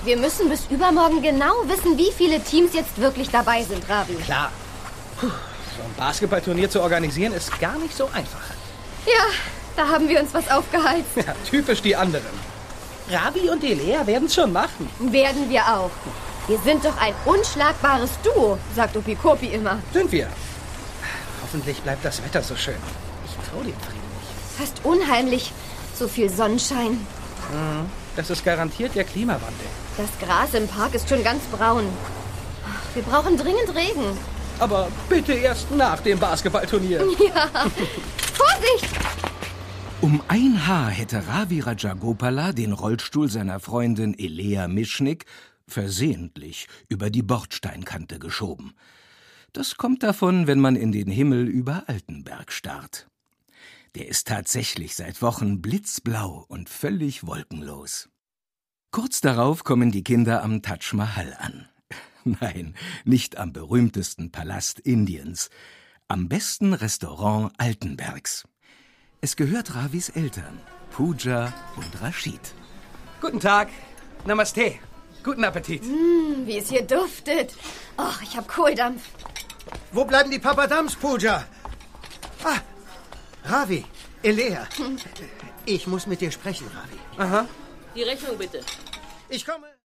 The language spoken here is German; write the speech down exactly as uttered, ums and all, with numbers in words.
Wir müssen bis übermorgen genau wissen, wie viele Teams jetzt wirklich dabei sind, Ravi. Klar. Puh, so ein Basketballturnier zu organisieren ist gar nicht so einfach. Ja, da haben wir uns was aufgeheizt. Ja, typisch die anderen. Ravi und Elea werden es schon machen. Werden wir auch. Wir sind doch ein unschlagbares Duo, sagt Opikopi immer. Sind wir. Hoffentlich bleibt das Wetter so schön. Ich traue dem Frieden nicht. Fast unheimlich. So viel Sonnenschein. Mhm. Das ist garantiert der Klimawandel. Das Gras im Park ist schon ganz braun. Wir brauchen dringend Regen. Aber bitte erst nach dem Basketballturnier. Ja. Vorsicht! Um ein Haar hätte Ravi Rajagopala den Rollstuhl seiner Freundin Elea Mischnik versehentlich über die Bordsteinkante geschoben. Das kommt davon, wenn man in den Himmel über Altenberg starrt. Der ist tatsächlich seit Wochen blitzblau und völlig wolkenlos. Kurz darauf kommen die Kinder am Taj Mahal an. Nein, nicht am berühmtesten Palast Indiens, am besten Restaurant Altenbergs. Es gehört Ravis Eltern, Pooja und Rashid. Guten Tag. Namaste. Guten Appetit. Mm, wie es hier duftet. Och, ich hab Kohldampf. Wo bleiben die Papadams, Pooja? Ah, Ravi, Elea. Ich muss mit dir sprechen, Ravi. Aha. Die Rechnung bitte. Ich komme...